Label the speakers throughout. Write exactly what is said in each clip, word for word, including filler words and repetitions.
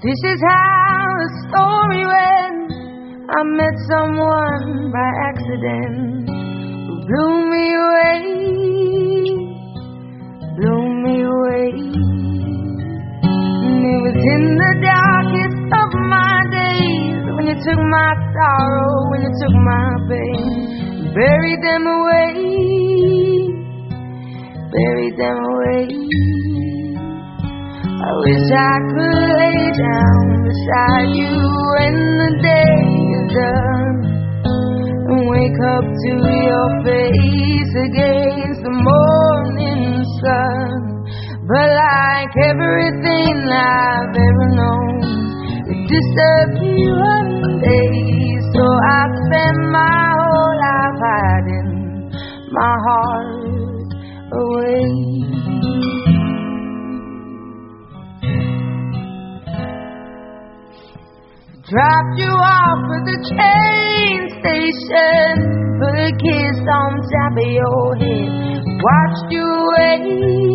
Speaker 1: This is how the story went. I met someone by accident who blew me away, blew me away. And it was in the darkest of my days when you took my sorrow, when you took my pain, buried them away, buried them away. I wish I could lay down beside you when the day is done and wake up to your face against the morning sun. But like everything I've ever known, it disappeared one day. So I spent my whole life hiding my heart away. Dropped you off at the train station, put a kiss on top of your head, watched you away,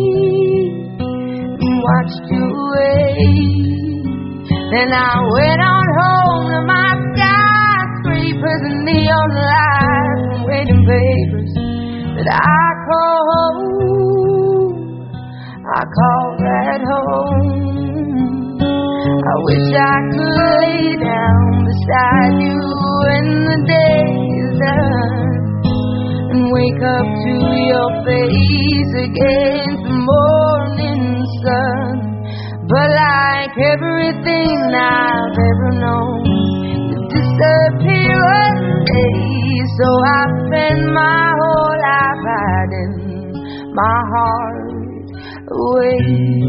Speaker 1: watched you away. Then I went on home to my skyscrapers and neon lights and waiting papers that I call home, I call that home. I wish I could lay down beside you when the day is done and wake up to your face against the morning sun. But like everything I've ever known, you disappear one day. So I spend my whole life hiding my heart away,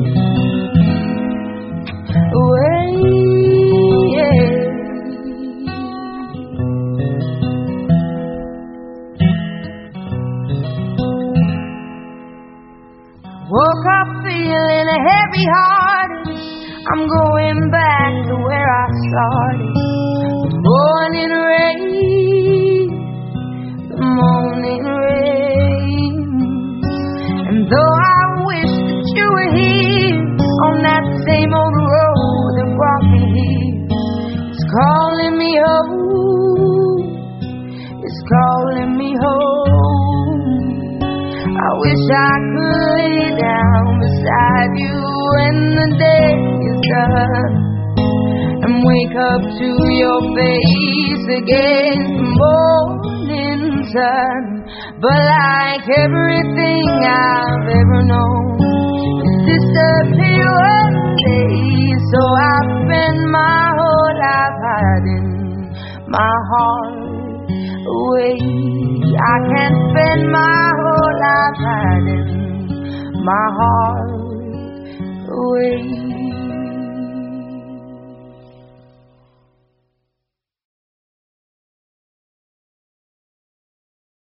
Speaker 1: away, yeah. Woke up feeling heavy hearted. I'm going back to where I started. The morning rain, the morning rain. And though I wish that you were here on that same old road that brought me here, it's calling me home, it's calling me home. I wish I could lay down beside you when the day is done and wake up to your face against the morning sun. But like everything I've ever known, it disappeared one day. So I spend my whole life hiding my heart away. I can't spend my whole life hiding my heart away.